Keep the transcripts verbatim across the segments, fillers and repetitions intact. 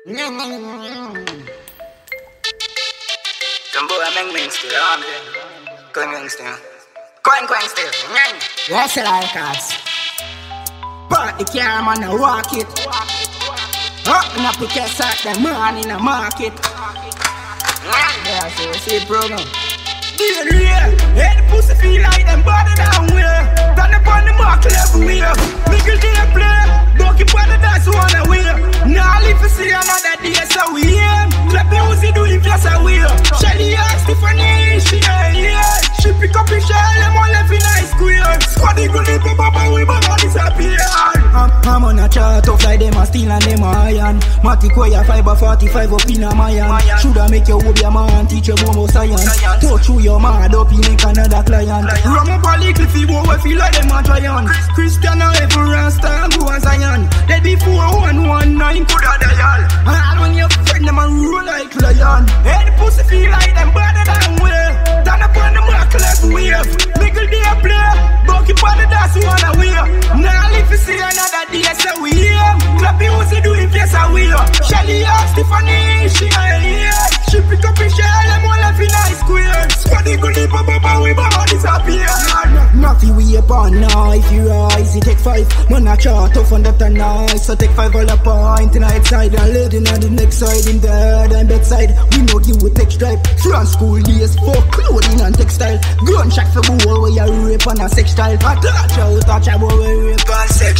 Some boy make me still, I'm there. Come in still. Coin, coin still. Yes, like us. Park the car, man, and walk it. Open up the cash at the man in the market. Yeah, so see the program. Deal real. Hey, the pussy feel like them body down way. Turn up on the market everywhere. Niggas they play. Don't keep on the dance one away. Now live to see another day, so we here. Clap the Uzi doing plus away. Shelly asked Tiffany, she ain't here. She pick up the shell, them all left in high square. Squaddy go live up, but we both disappear. I'm, I'm on a chart off like them a steel and them a iron. Matic wire fiber forty-five up in a mayan. Shoulda make your would be a man, teach you more science. Touch you your mad up, you make another client. Rum up a little fever, we feel like them a giant. Christian or ever Rasta, go and Zion. They before one one nine coulda dial. All when you friend them a roll like lion. Hey, the pussy feel like them body down way. Turn up on the mark like wave. Mickle day play, bucky on the dance one away. Now if you see another day, so we here. Clap the Uzi doing face away. Shelly asked Tiffany, she ain't here. She pick up the shell, them all left in high square. Squaddy go deep up, up, we both disappear. Nothing we upon now, if you rise, you take five. Man, I chart tough on that night, so take five all a point. In the side and leading on the next side. In bed and bedside, we know you with text drive. France school days for clothing and textile. Gunshot for boy, where you rape on a sex style. I touch out, touch out, where you rape on sex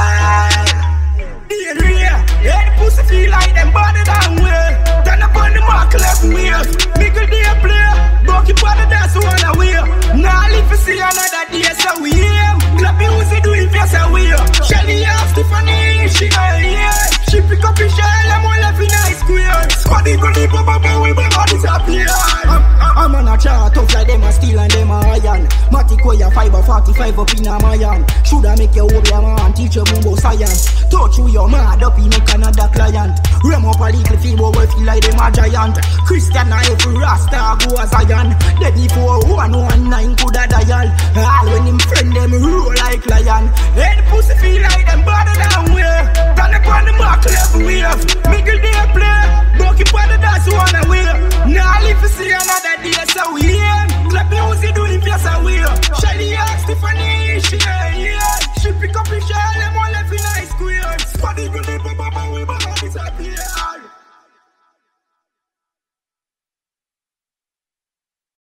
style. Deal real, yeah, the pussy feel like them body down way. Turn up on the mark left wave. Mickle day play, bucky on the dance one away. Now live to see another day, so we here. Clap the Uzi doing face away. Shelly asked Tiffany, she ain't here. She pick up the shell, I'm all left in high square. Squaddy go deep up, up, we both disappear. I'm, I'm on a chart tough like them a steel and them a iron. Matic wire fiber forty-five up in a mayan. Shoulda make your old man, teach you mumbo science. Touch you your mad up, you make another client. Ram up a little feeble, we feel like them a giant. Christian or every Rasta go a Zion. They before one one nine coulda dial. All when him friend them roll like lion. Hey, the pussy feel like them body down way. Turn up on the mark left wave. Mickle day play, bucky on the dance one away. Now live to see another day, so we here. Clap the Uzi doing face away.